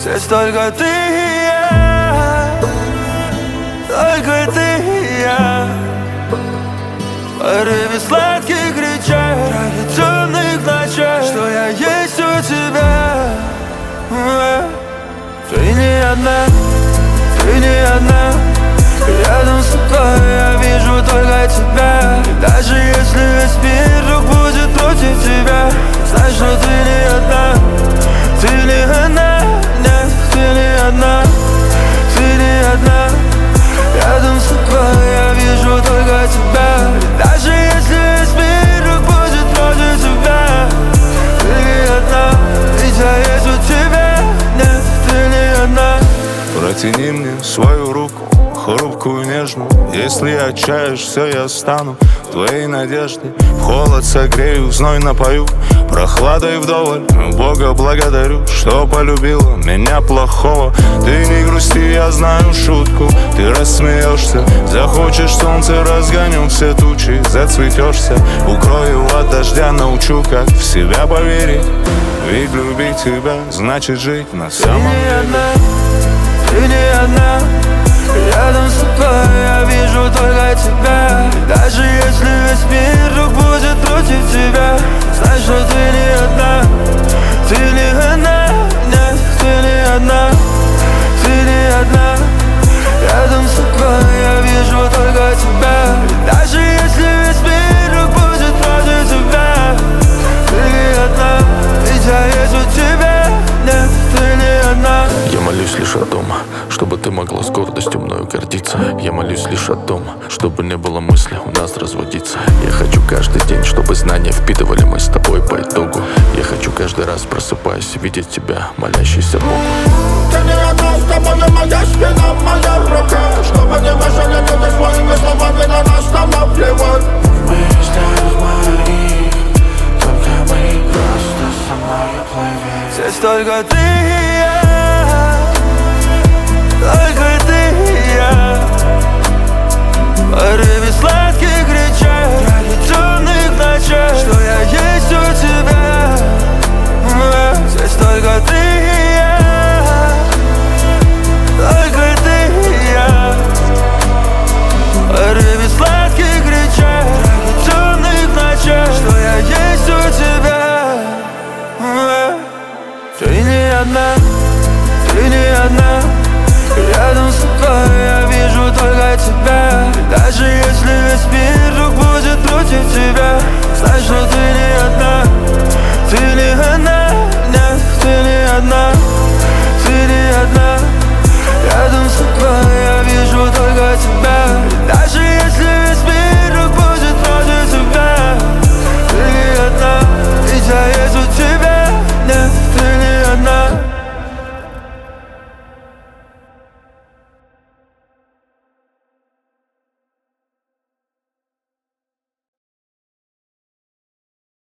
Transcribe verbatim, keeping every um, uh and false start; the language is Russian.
Здесь только ты и я, только ты и я. В порыве сладких речей, ради темных ночей, что я есть у тебя. Ты не одна, ты не одна. Рядом с тобой я вижу только тебя. И даже если весь мир вдруг будет против тебя, знай, что ты не одна, ты не одна. Нет, ты не одна, ты не одна. Рядом с тобой я вижу только тебя. И даже если весь мир вдруг будет против тебя, ты не одна, ведь я есть у тебя. Нет, ты не одна. Протяни мне свою руку, хрупкую, нежную. Если отчаешься, я стану твоей надеждой. В холод согрею, в зной напою, прохладой вдоволь. Бога благодарю, что полюбила меня плохого. Ты не грусти, я знаю шутку, ты рассмеешься. Захочешь солнце, разгоню все тучи, зацветешься. Укрою от дождя, научу, как в себя поверить. Ведь любить тебя значит жить на самом деле. Ты не одна, рядом с тобой я вижу только тебя. И даже если весь мир вдруг будет против тебя, знай, что ты не одна, ты не одна. Нет, ты не одна, ты не одна. Рядом с тобой я вижу только тебя. И даже если весь мир вдруг будет против тебя, ты не одна, ведь я есть у тебя. Нет, ты не одна. Я молюсь лишь о том, чтобы ты могла с гордостью мною гордиться. Я молюсь лишь о том, чтобы не было мысли у нас разводиться. Я хочу каждый день, чтобы знания впитывали мы с тобой по итогу. Я хочу каждый раз, просыпаясь, видеть тебя, молящийся Богу. Ты не одна, с тобой моя спина, моя рука. Чтобы не мешали люди своими словами, на нас там наплевать. Мысли мои, только мы просто со мной плывем. Здесь только ты и я,